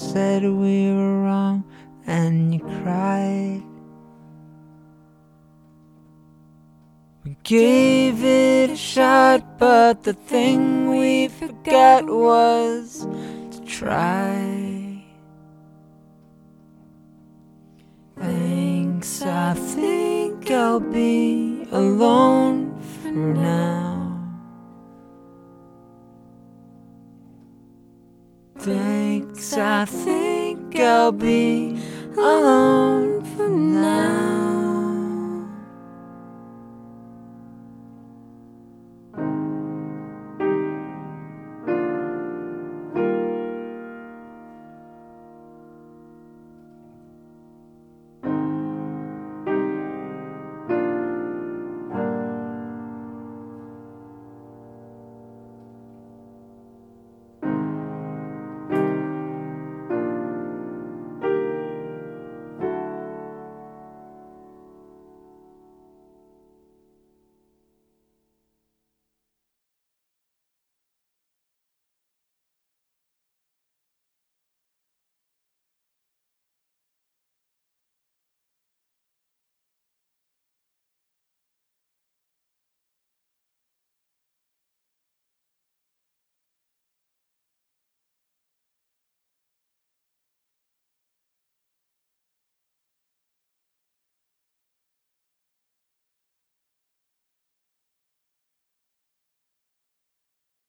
said we were wrong, and you cried. We gave it a shot, but the thing we forgot was to try. Thanks, I think I'll be alone for now. Thanks, I think I'll be alone for now.